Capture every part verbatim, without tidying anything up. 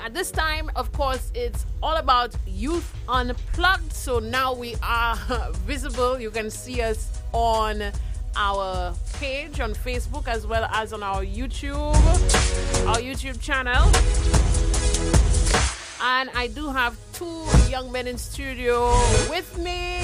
at this time, of course, it's all about Youth Unplugged. So now we are visible. You can see us on our page on Facebook as well as on our YouTube, our YouTube channel. And I do have two young men in studio with me.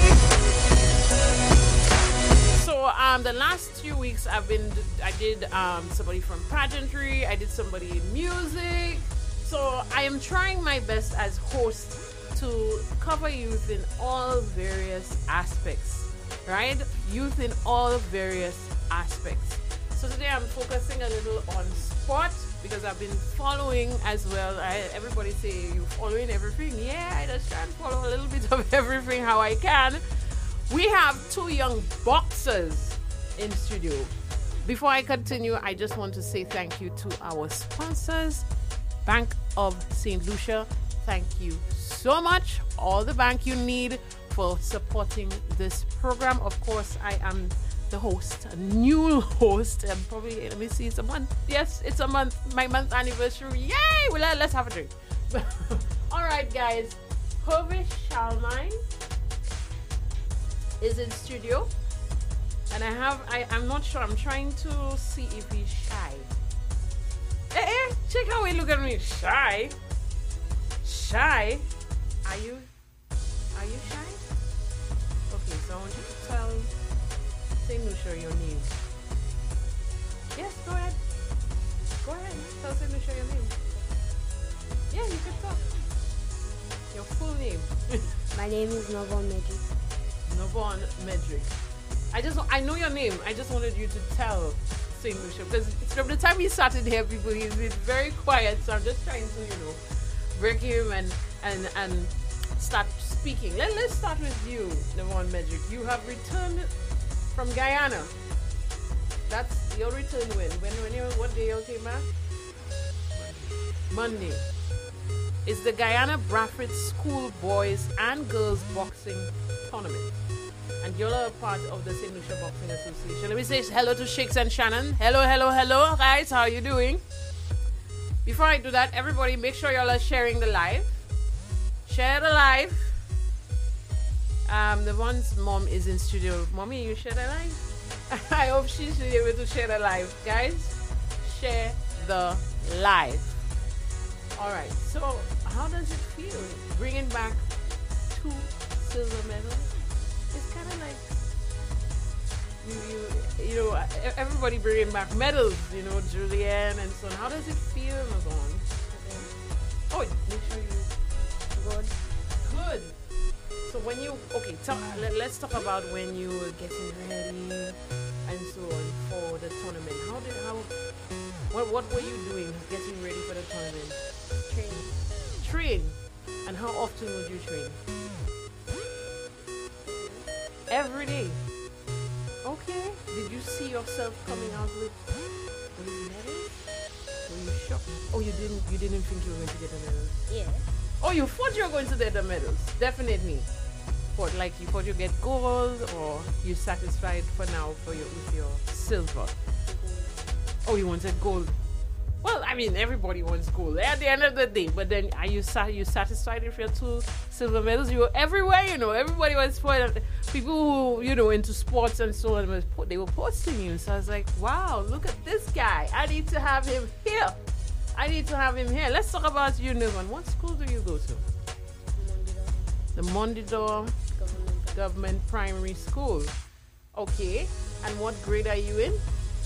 So um, the last few weeks I've been, I did um, somebody from pageantry, I did somebody in music. So I am trying my best as host to cover youth in all various aspects, right? Youth in all various aspects. So today I'm focusing a little on sport because I've been following as well. I, everybody say you're following everything. Yeah, I just try and follow a little bit of everything how I can. We have two young boxers in studio. Before I continue, I just want to say thank you to our sponsors, Bank of Saint Lucia. Thank you so much. All the bank you need for supporting this program. Of course, I am the host, a new host. And probably, let me see, it's a month. Yes, it's a month. My month anniversary. Yay! Well, let's have a drink. All right, guys. Hervé Charlemagne is in studio, and I have I, I'm not sure, I'm trying to see if he's shy. Eh, eh, check how he look at me. Shy? Shy? Are you are you shy? Okay, so I want you to tell Saint Lucia your name. Yes, go ahead. Go ahead. Tell Saint Lucia your name. Yeah, you can talk. Your full name. My name is Novon Magic. Novon Medrick. I just, I know your name. I just wanted you to tell Saint Lucia because from the time he started here, people, he's been very quiet. So I'm just trying to, you know, break him and and and start speaking. Let, let's start with you, Novon Medrick. You have returned from Guyana. That's your return when? When, when you, what day you came back? Monday. It's the Guyana Bradford School Boys and Girls Boxing Tournament. And you're a part of the Saint Lucia Boxing Association. Let me say hello to Shakes and Shannon. Hello, hello, hello, guys. How are you doing? Before I do that, everybody make sure y'all are sharing the live. Share the live. Um, the one's mom is in studio. Mommy, you share the live? I hope she's able to share the live. Guys, share the live. All right. So, how does it feel bringing back two silver medals? It's kind of like you, you, you know, everybody bringing back medals. You know, Julianne and so on. How does it feel, Mazon? Oh, make sure you good. Good. So when you okay, talk, let, let's talk about when you were getting ready and so on for the tournament. How did how what what were you doing getting ready for the tournament? Train. Train. And how often would you train? Every day. Okay. Did you see yourself coming out with those medals? Were you shocked? Oh, you didn't. You didn't think you were going to get the medals? Yeah. Oh, you thought you were going to get the medals? Definitely. What, like you thought you get gold, or you satisfied for now for your with your silver? Oh, you wanted gold. Well, I mean, everybody wants gold at the end of the day. But then, are you sa- you satisfied with your two silver medals? You were everywhere, you know. Everybody was for people who, you know, into sports and so on. Was they were posting you. So I was like, wow, look at this guy. I need to have him here. I need to have him here. Let's talk about you, Nirvan. What school do you go to? The Mondidor Government. Government Primary School. Okay. And what grade are you in?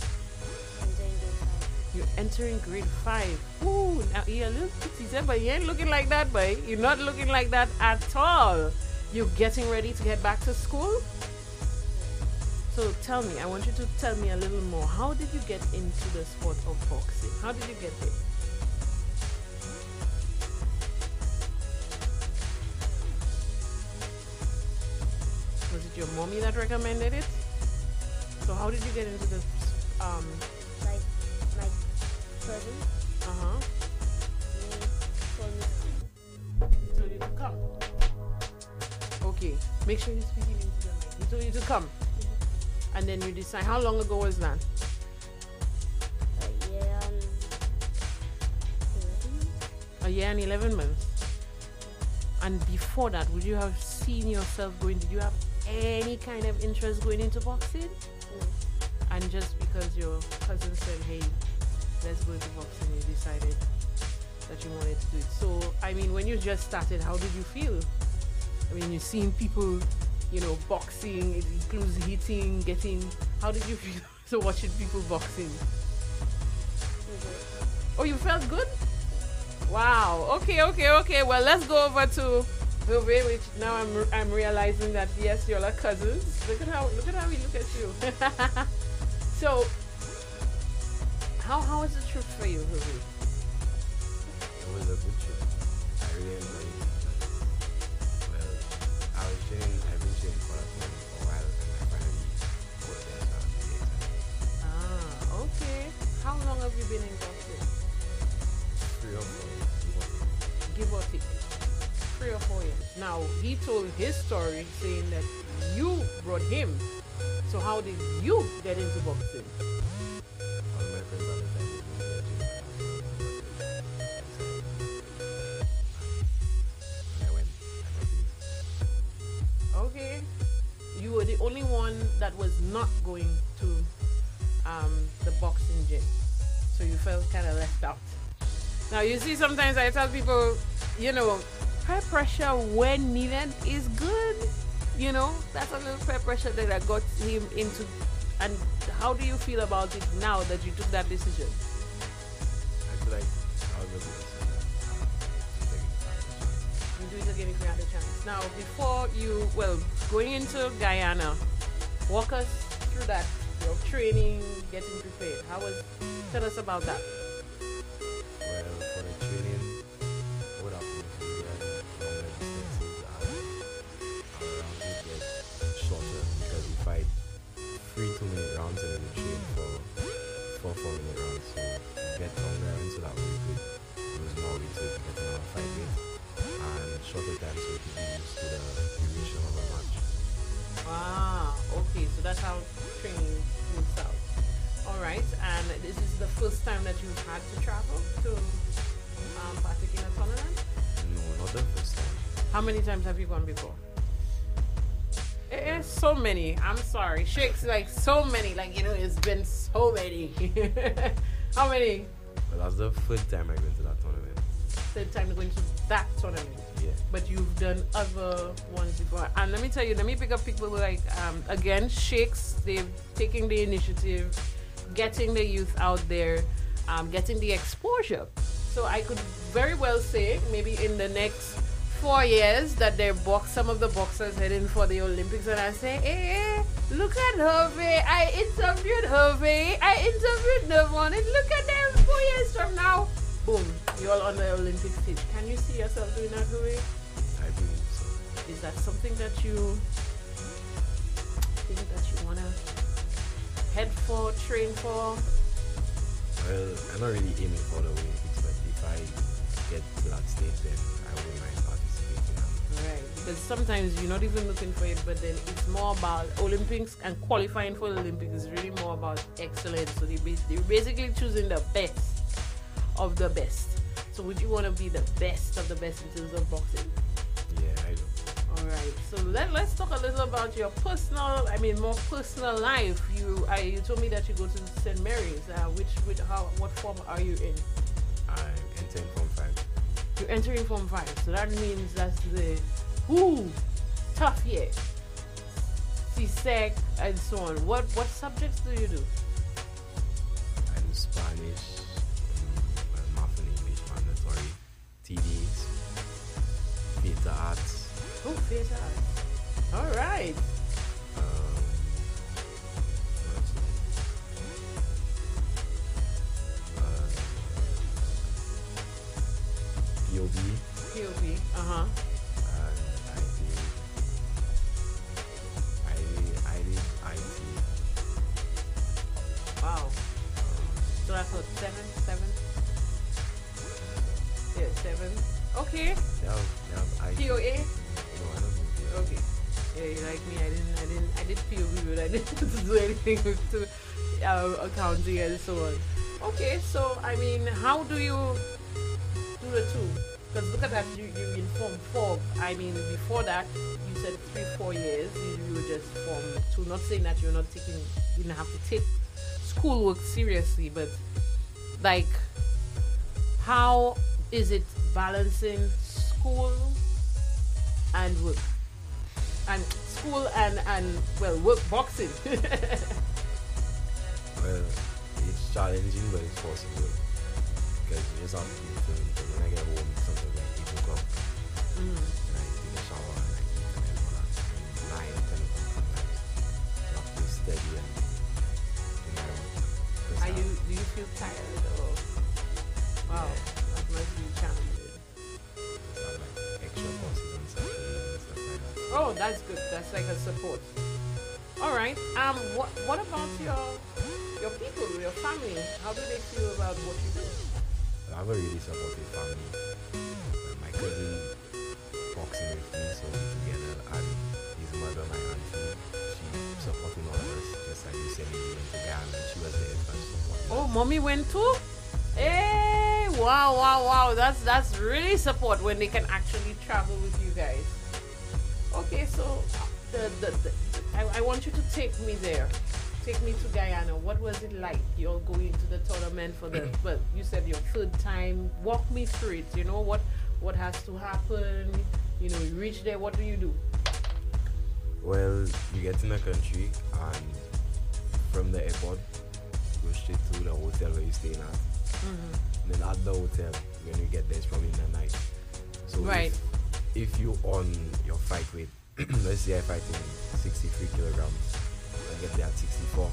You're entering grade five. Ooh, now you're a little tipsy, but you ain't looking like that, boy. You're not looking like that at all. You're getting ready to get back to school? So tell me, I want you to tell me a little more. How did you get into the sport of boxing? How did you get there? Was it your mommy that recommended it? So how did you get into the um Like my cousin. uh-huh He told me he told you to come? Okay. Make sure you're speaking into the mic. He told you to come. And then you decide. How long ago was that? a year and A year and eleven months. And before that, would you have seen yourself going? Did you have any kind of interest going into boxing? No. And just because your cousin said, "Hey, let's go into boxing," you decided that you wanted to do it. So, I mean, when you just started, how did you feel? I mean, you've seen people, you know, boxing. It includes hitting, getting. How did you feel so watching people boxing? Okay. Oh, you felt good? Wow. Okay, okay, okay. Well, let's go over to Hervé, which now I'm I'm realizing that yes, you're like cousins. Look at how look at how we look at you. So, how how was the trip for you, Hervé? It was a good trip. I really enjoyed it. Well, I was training, I've been training for a for a while, and I finally got there, so I was really excited. Ah, okay. How long have you been in boxing? Three or four years, Give or take. Three or four years. Now, he told his story saying that you brought him. So how did you get into boxing? all my friends at the time were doing their gym, and I went, I went to Okay. You were the only one that was not going to um, the boxing gym. So you felt kind of left out. Now, you see, sometimes I tell people, you know, peer pressure when needed is good. You know, that's a little peer pressure that I got him into. And how do you feel about it now that you took that decision? I feel like I was looking at it. You do it again if you had a chance. Now, before you, well, going into Guyana, walk us through that, your training, getting prepared. How was, tell us about that. Well, for the training, what happens is that longer distances and our rounds will get shorter because we fight three two minute rounds and then we train for four four minute rounds. So we get longer rounds so that we could lose more weight so we can get another fight weight and shorter time so we can be used to the duration of a match. Ah, okay, so that's how training moves out. All right, and this is the first time that you've had to travel to um, partake in a tournament? No, not the first time. How many times have you gone before? Eh, so many. I'm sorry. Shakes like so many. Like, you know, it's been so many. How many? But that's the third time I went to that tournament. Third time going to that tournament. Yeah. But you've done other ones before. And let me tell you, let me pick up people like, um, again, Shakes. They've taken the initiative, getting the youth out there, um, getting the exposure. So I could very well say maybe in the next four years that they're box some of the boxers heading for the Olympics, and I say, hey, look at Hervé. I interviewed Hervé. I interviewed Devon, and look at them four years from now. Boom, you're all on the Olympic stage. Can you see yourself doing that, Hervé? I believe so. Is that something that you think that you wanna head for, train for? Well, I'm not really aiming for the Olympics, but if I get to that stage, then I wouldn't mind participating. Right, because sometimes you're not even looking for it, but then it's more about Olympics, and qualifying for the Olympics is really more about excellence. So they bas- they're basically choosing the best of the best. So would you want to be the best of the best in terms of boxing? Yeah, I do. All right. So let, let's talk a little about your personal, I mean, more personal life. You I, you told me that you go to Saint Mary's. Uh, which, which, how, what form are you in? I'm entering Form five. You're entering Form five. So that means that's the, whoo, tough year. C S E C and so on. What, what subjects do you do? I do Spanish, um, math and English mandatory, T Ds, theater arts, Oh, theater. All right. um, what else? Uh, P O B, P O P. Uh-huh. and I did, I did, I did I T. Wow. So that's what, seven? Seven? Yeah, seven. Okay. They have, they have I T. P O A? No, I don't know. P O A. Okay. Yeah, you like me. I didn't. I didn't. I did P O V, but I didn't do anything with to, uh, accounting and so on. Okay. So I mean, how do you do the two. Because look at that, you, you informed four. I mean, before that, you said three, four years. You, you were just from two. Not saying that you're not taking, you didn't have to take schoolwork seriously, but like, how is it balancing school and work? And school and, and well, work boxing. Well, it's challenging, but it's possible. Because you just have to be filmed. Because when I get home, sometimes like eight o'clock, Mm. and I take a shower and I eat and then all that. nine, ten o'clock at night. You have to be steady and do my work. 'Cause Are I- you, do you feel tired or? Wow, that must be challenging. I have like extra courses on Saturdays and stuff like that. Oh, that's good. That's like a support. All right. Um. What What about your your people, your family? How do they feel about what you do? I have a really supportive family. Uh, my cousin boxing with me, so we together, and his mother, my auntie, she supporting all of us. Just like you said, we went to Ghana, and she was there for support. Oh, mommy went too. Hey! Wow! Wow! Wow! That's that's really support when they can actually travel with you guys. Okay, so the the, the I, I want you to take me there. Take me to Guyana. What was it like? You're going to the tournament for the well, you said your third time. Walk me through it. You know what what has to happen? You know, you reach there, what do you do? Well, you get in the country, and from the airport, go straight to the hotel where you're staying at. Mm-hmm. And then at the hotel, when you get there, it's probably in the night. So Right. if, if you on your fight weight, let's say I fight in sixty-three kilograms, I get there at sixty-four.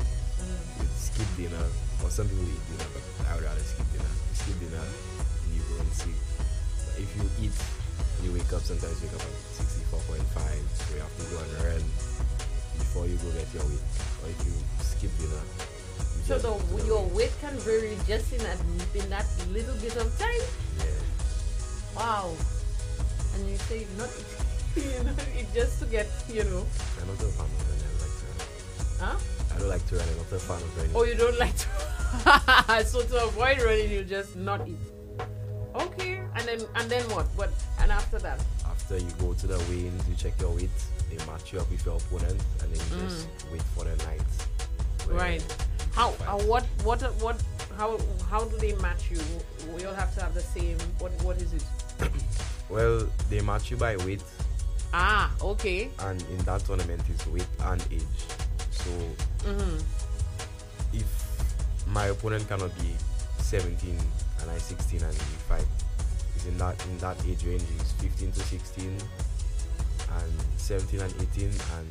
You skip dinner, or some people eat dinner, but I would rather skip dinner. You skip dinner, and you go and sleep. But if you eat, you wake up, sometimes you wake up at sixty-four point five, so you have to go and run before you go get your weight. Or if you skip dinner, you So just the, go to the your weight. weight can vary just in that in that little bit of time. Yeah. Wow. And you say not you know, it just to get, you know. I'm not a fan of running, I like to run. Huh? I don't like to run, I'm not a fan of running. Oh, you don't like to. So to avoid running, you just not eat. Okay. And then and then what? What? And after that? After you go to the weigh-ins, you check your weight, they match you up with your opponent, and then you Mm. just wait for the night. where Right. you How? fight. Uh, what? What? What? How? How do they match you? We all have to have the same. What? What is it? Well, they match you by weight, Ah. Okay. and in that tournament it's weight and age. So Mm-hmm. if my opponent cannot be seventeen and I sixteen and we fight, is in that in that age range is fifteen to sixteen and seventeen and eighteen, and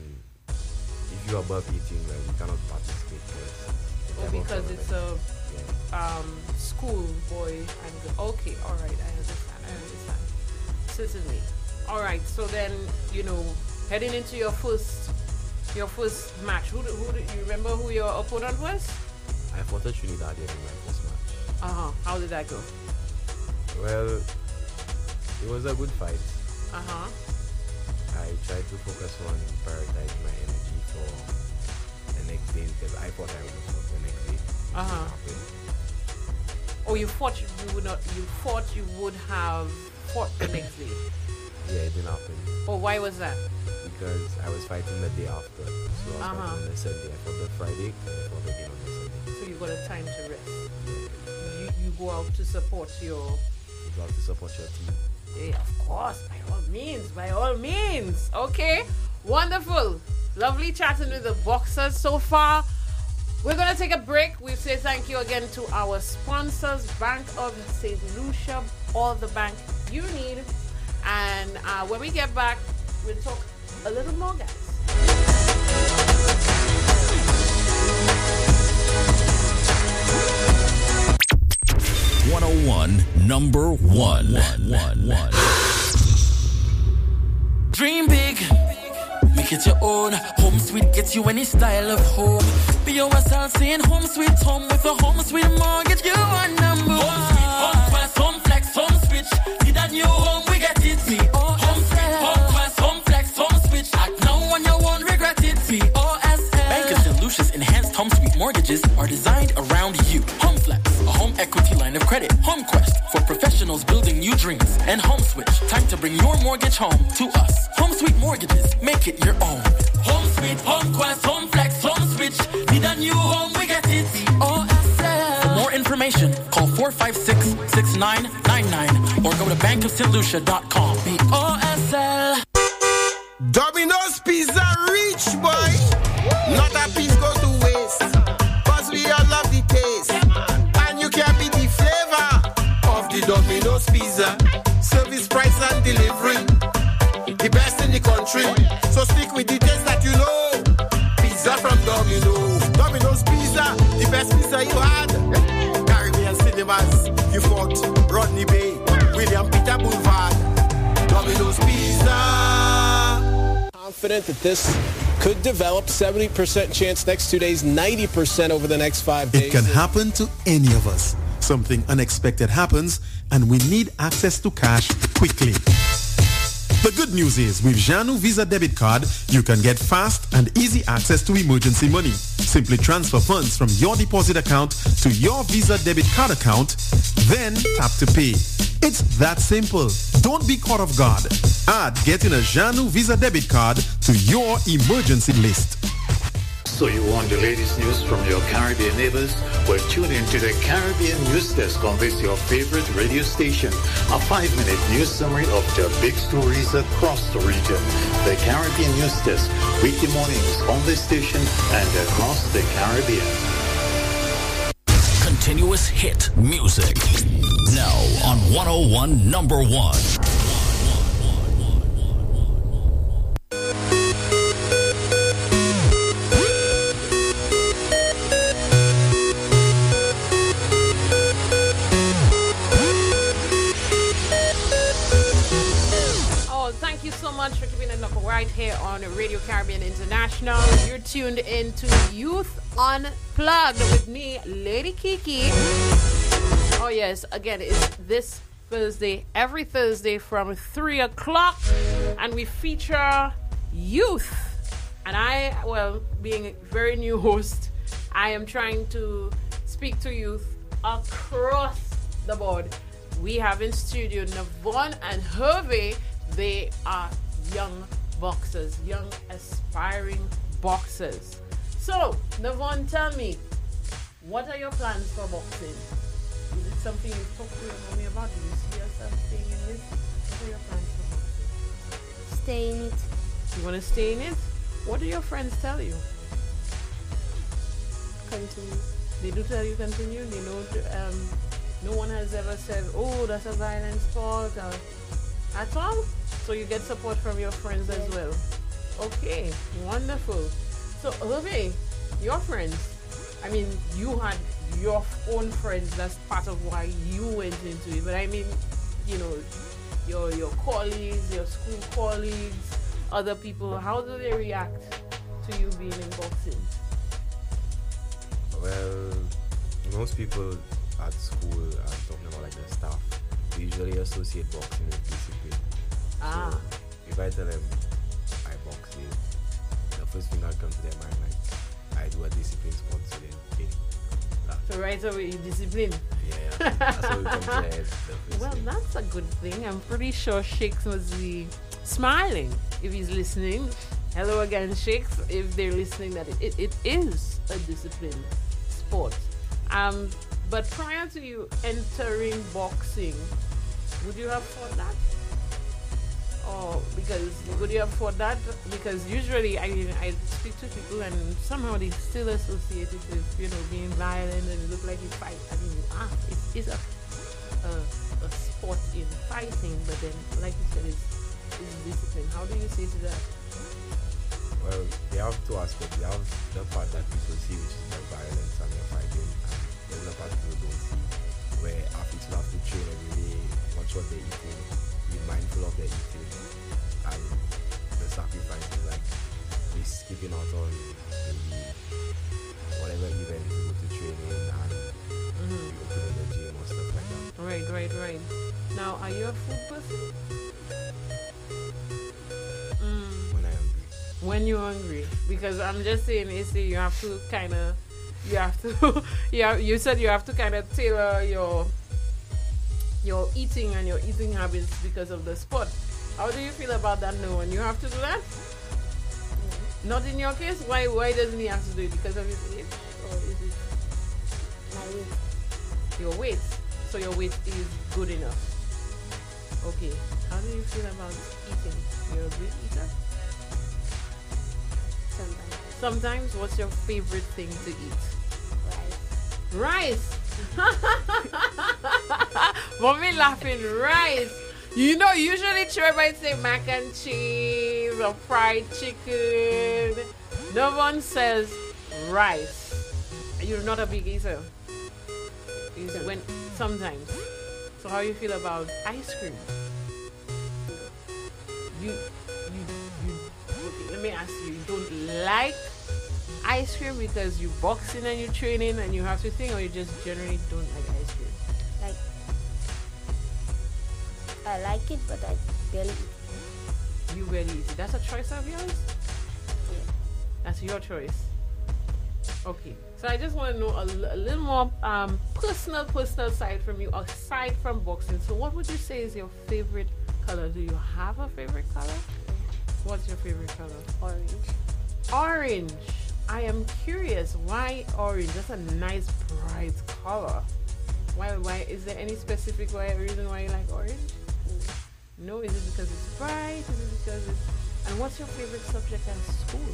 if you're above eighteen, well, you cannot participate. Oh, because it's a yeah. um school boy and girl. Okay. All right. I understand. I understand. Certainly. All right. So then, you know, heading into your first your first match. Who do, who do you remember who your opponent was? I fought a Trinidad in my first match. Uh huh. How did that go? Well, it was a good fight. Uh huh. I tried to focus on prioritize my energy for the next day because I thought I would fight the next day. It Uh-huh. didn't happen. Oh, you thought you would not. You thought you would have fought the next day. Yeah, it didn't happen Oh, why was that? because I was fighting the day after. So I was Uh-huh. fighting on the Sunday. I fought the Friday and I fought again on the Sunday. So you got a time to rest. You you go out to support your. You got to support your team. Yeah, of course, by all means, by all means. Okay, wonderful, lovely chatting with the boxers so far. We're gonna take a break. We say thank you again to our sponsors, Bank of Saint Lucia, all the bank you need. And uh, when we get back, we'll talk a little more, guys. one oh one, number one. one, one, one. Dream big, make it your own. Home sweet gets you any style of home. Be yourself saying home sweet home with a home sweet mortgage. You are number one. Home sweet, home fast, home flex, home switch. Need a new home, we get it. Me oh, home sweet, home fast, home flex, home switch. Act now when you won't regret it. Me O S L. Bank of Saint Lucia's enhanced home sweet mortgages are designed around you. Home flex, a home equity line of credit. Home Quest for professionals building dreams and Home Switch. Time to bring your mortgage home to us. Home Sweet Mortgages, make it your own. Home Sweet, Home Quest, Home Flex, Home Switch. Need a new home, we get it. O S L. For more information, call four five six, six nine nine nine or go to bank of st lucia dot com. B O S L. Domino's Pizza Rich, boy. Not a piece goes to waste. Cause we all love the taste. And you can be the flavor of the Domino's Pizza. Service, price, and delivery. The best in the country. So stick with the taste that you know. Pizza from Domino's. Domino's Pizza, the best pizza you had. Caribbean Cinemas, you fought Rodney Bay, William Peter Boulevard. Domino's Pizza. Confident that this could develop. seventy percent chance next two days, ninety percent over the next five days. It can happen to any of us. Something unexpected happens and we need access to cash quickly. The good news is with Janu Visa Debit Card, you can get fast and easy access to emergency money. Simply transfer funds from your deposit account to your Visa Debit Card account, then tap to pay. It's that simple. Don't be caught off guard. Add getting a Janu Visa Debit Card to your emergency list. So you want the latest news from your Caribbean neighbors? Well, tune in to the Caribbean News Desk on this your favorite radio station. A five-minute news summary of the big stories across the region. The Caribbean News Desk, weekday mornings on this station and across the Caribbean. Continuous hit music. Now on one oh one number one. Much for keeping it up right here on Radio Caribbean International. You're tuned in to Youth Unplugged with me, Lady Kiki. Oh yes, again, it's this Thursday, every Thursday from three o'clock, and we feature youth. And I, well, being a very new host, I am trying to speak to youth across the board. We have in studio Navon and Hervey. They are young boxers, young aspiring boxers. So, Navon, tell me, what are your plans for boxing? Is it something you've talked to your mommy about? Do you see yourself staying in this? What are your plans for boxing? Stay in it. You want to stay in it? What do your friends tell you? Continue. They do tell you continue? They know, um, no one has ever said, oh, that's a violent sport, or at all? So you get support from your friends as well. Okay, wonderful. So, Hervé, your friends, I mean, you had your own friends. That's part of why you went into it. But I mean, you know, your your colleagues, your school colleagues, other people, how do they react to you being in boxing? Well, most people at school, I'm talking about like the staff, they usually associate boxing with discipline. Ah. So if I tell them I box, they, the first thing that comes to their mind, like, I do a discipline sport, so they think that. So right away, you discipline. Yeah, yeah. That's how it comes to their head. Well, thing. That's a good thing. I'm pretty sure Shakes must be smiling if he's listening. Hello again, Shakes, if they're listening, that it, it, it is a discipline sport. Um, but prior to you entering boxing, would you have thought that? Oh, because would you have thought that? Because usually I I speak to people and somehow they still associate it with, you know, being violent and look like you fight. I mean, ah, it is a, a a sport in fighting, but then, like you said, it's, it's discipline. How do you say to that? Well, they have two aspects. They have the part that people see, which is the violence and the fighting, and there's the part people don't see, where athletes will have to train every day, watch what they're eating, be mindful of their eating, and the sacrifices, like we skipping out on maybe whatever event to go to training and mm-hmm. be open in the gym or stuff like that. Right, right, right. Now, are you a food person? Mm. When I am hungry. When you're hungry, because I'm just saying, you see, you have to kind of, you have to, you have, you said you have to kind of tailor your your eating and your eating habits because of the sport. How do you feel about that, no one? You have to do that? Not in your case? Why Why doesn't he have to do it? Because of his age? Or is it My weight. your weight? So your weight is good enough. Okay. How do you feel about eating? You're a good eater? Sometimes. Sometimes, what's your favorite thing to eat? Rice. Rice. Mommy laughing. Rice. You know, usually Troy might say mac and cheese or fried chicken. No one says rice. You're not a big eater. Is when sometimes. So how you feel about ice cream? You, you, you. Okay, let me ask you. You don't like ice cream because you boxing and you training and you have to think, or you just generally don't like ice cream? Like, I like it, but I barely eat it. You really eat it. That's a choice of yours? Yeah. That's your choice. Okay. So I just want to know a, l- a little more um, personal, personal side from you, aside from boxing. So what would you say is your favorite color? Do you have a favorite color? What's your favorite color? Orange. Orange. I am curious. Why orange? That's a nice, bright color. Why? Why? Is there any specific why, reason why you like orange? Mm. No. Is it because it's bright? Is it because it's... And what's your favorite subject at school?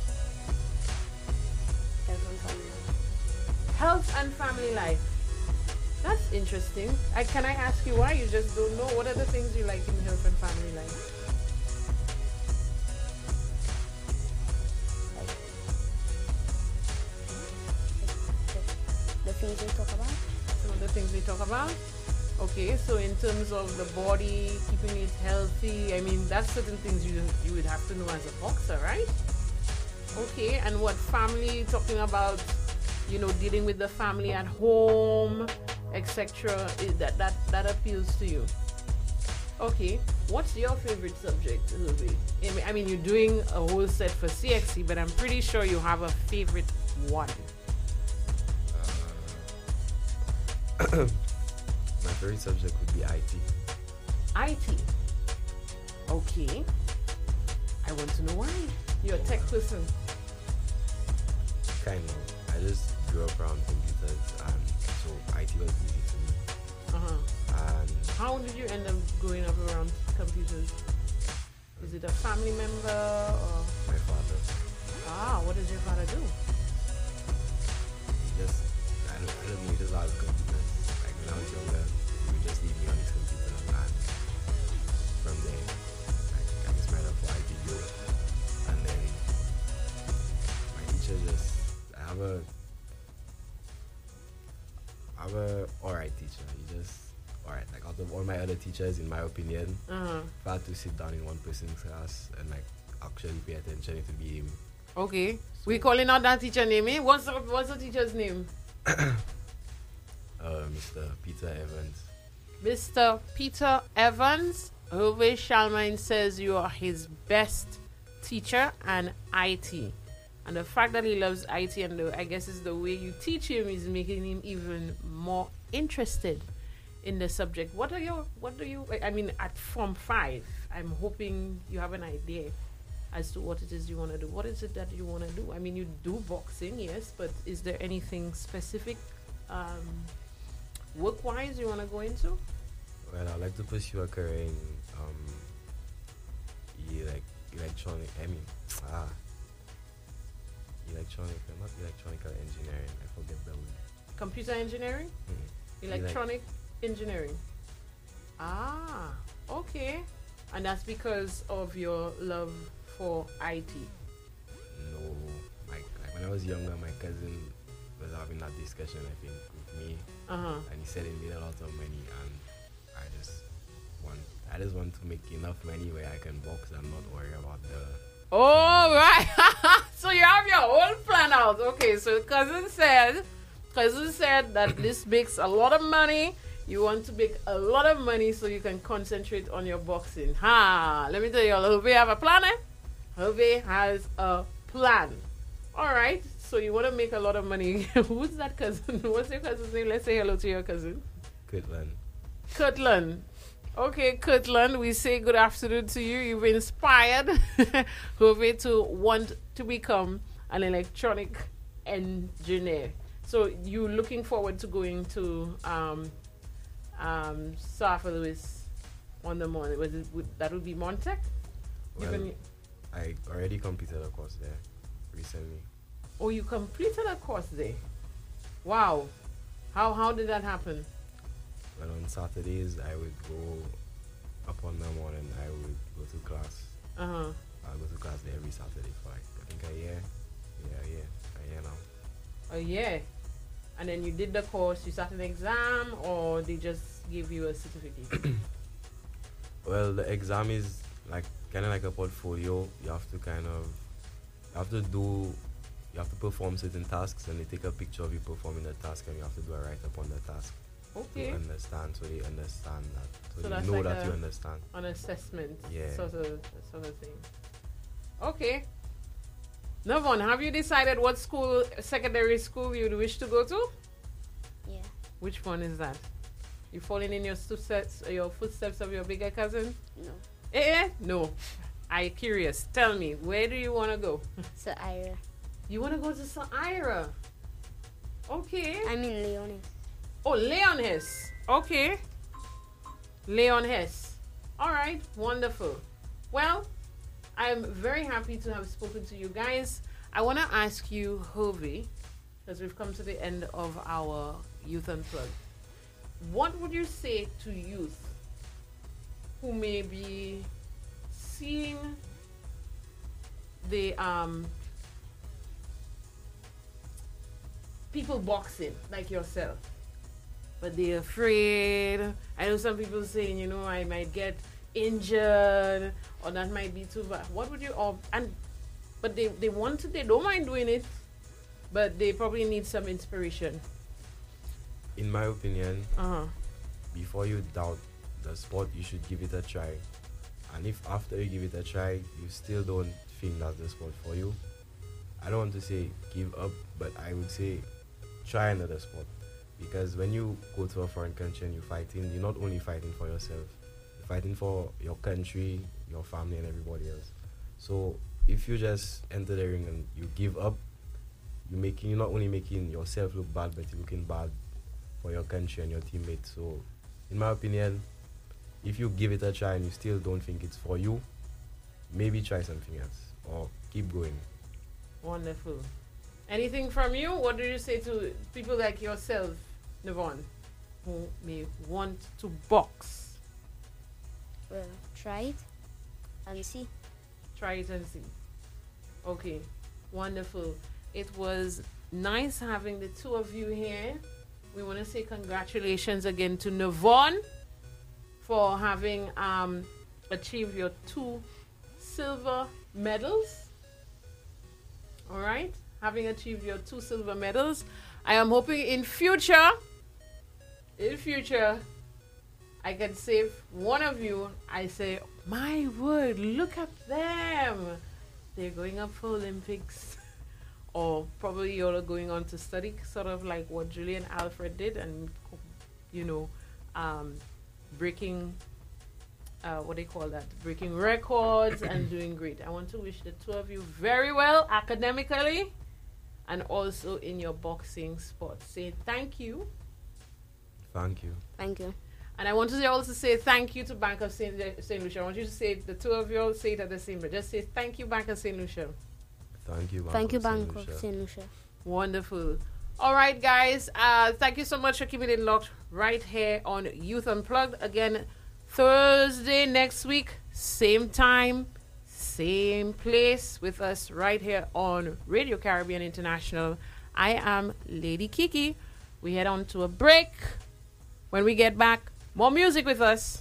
Health and family. Health and family life. That's interesting. I, can I ask you why? You just don't know. What are the things you like in health and family life? The things we talk about. Some of the things we talk about. Okay, so in terms of the body, keeping it healthy, I mean, that's certain things you you would have to know as a boxer, right? Okay, and what family, talking about, you know, dealing with the family at home, et cetera. That that that appeals to you. Okay, what's your favorite subject, Louis? I mean, I mean, you're doing a whole set for C X C, but I'm pretty sure you have a favorite one. Uh, my favorite subject would be I T. I T. Okay. I want to know why. You're a tech person. Kind of. I just grew up around computers, and so I T was easy to me. Uh-huh. And How did you end up growing up around computers? Is it a family member or... my father, Ah, what does your father do? he just, I don't, I don't know, he just loves computers. Like when I was younger, he would just leave me on his computer, and from there, like, I just might apply to go. And then my teacher just, I have a, I have a alright teacher. He just, alright, like out of all my other teachers, in my opinion, Uh-huh. if I had to sit down in one person's class and like actually pay attention, it would be him. Okay. We calling out that teacher name, eh? What's the, what's the teacher's name? Uh, Mister Peter Evans. Mister Peter Evans. Hervé Charlemagne says you are his best teacher and I T. And the fact that he loves I T and the, I guess is the way you teach him is making him even more interested in the subject. What are your, what do you, I mean, at Form five, I'm hoping you have an idea as to what it is you want to do. What is it that you want to do? I mean, you do boxing, yes, but is there anything specific um, work-wise you want to go into? Well, I'd like to pursue a career in um, e- like electronic. I mean, ah, electronic, not electronical engineering. I forget the word. Computer engineering? Mhm. Electronic engineering. Ah, okay. And that's because of your love for I T. No, like, like when I was younger, my cousin was having that discussion, I think, with me, Uh-huh. and he said he made a lot of money, and I just want, I just want to make enough money where I can box and not worry about the. Oh, right. So you have your whole plan out. Okay, so cousin said, cousin said that this makes a lot of money. You want to make a lot of money so you can concentrate on your boxing. Ha! Let me tell you, Hervé have a plan, eh? Hervé has a plan. All right. So you want to make a lot of money. Who's that cousin? What's your cousin's name? Let's say hello to your cousin. Kirtland. Kirtland. Okay, Kirtland, we say good afternoon to you. You've inspired Jove to want to become an electronic engineer. So you looking forward to going to um, um, Sir Arthur Lewis on the morning? Was it, would, that would be Montec? Well, been, I already completed a course there recently. Oh, you completed a course there? Wow. How how did that happen? Well, on Saturdays, I would go up on the morning, I would go to class. Uh-huh. I'll go to class there every Saturday for like, I think a year. Yeah, a year. A year now. A year? And then you did the course, you sat an exam, or they just give you a certificate? Well, the exam is like kind of like a portfolio. You have to kind of, you have to do, you have to perform certain tasks, and they take a picture of you performing the task, and you have to do a write-up on the task. Okay. To understand, so they understand that, so, So they that's know like that a- you understand. An assessment, Yeah. sort of, sort of thing. Okay. Navon, have you decided what school, secondary school you'd wish to go to? Yeah. Which one is that? You falling in your footsteps, your footsteps of your bigger cousin? No. Eh? eh? No. I'm curious. Tell me, where do you want to go? So Ira. You want to go to Sir Ira? Okay. I mean Leonis. Oh, Leon Hess. Okay. Leon Hess. All right. Wonderful. Well, I'm very happy to have spoken to you guys. I want to ask you, Hovey, because we've come to the end of our Youth Unplugged. What would you say to youth who may be seeing the um, people boxing like yourself, but they're afraid? I know some people saying, you know, I might get injured, or that might be too bad. What would you, or, and, but they, they want to, they don't mind doing it, but they probably need some inspiration. In my opinion, Uh-huh. before you doubt the sport, you should give it a try. And if after you give it a try, you still don't think that's the sport for you, I don't want to say give up, but I would say try another sport. Because when you go to a foreign country and you're fighting, you're not only fighting for yourself, you're fighting for your country, your family, and everybody else. So if you just enter the ring and you give up, you're making, you're not only making yourself look bad, but you're looking bad for your country and your teammates. So in my opinion, if you give it a try and you still don't think it's for you, maybe try something else or keep going. Wonderful. Anything from you? What do you say to people like yourself, Navon, who may want to box? Well, try it and see. Try it and see. Okay, wonderful. It was nice having the two of you here. We want to say congratulations again to Navon for having um, achieved your two silver medals. All right, having achieved your two silver medals. I am hoping in future, in future, I can save one of you. I say, my word, look at them. They're going up for Olympics. Or probably you're going on to study, sort of like what Julian Alfred did, and, you know, um, breaking, uh, what do you call that? Breaking records and doing great. I want to wish the two of you very well academically and also in your boxing sport. Say thank you. Thank you. Thank you. And I want to also say thank you to Bank of Saint Saint Lucia. I want you to say, the two of you all say it at the same time. Just say thank you, Bank of Saint Lucia. Thank you, Bank Thank you, of Saint Bank Lucia. of Saint Lucia. Wonderful. All right, guys. Uh, thank you so much for keeping it locked right here on Youth Unplugged. Again, Thursday next week, same time, same place with us right here on Radio Caribbean International. I am Lady Kiki. We head on to a break. When we get back, more music with us.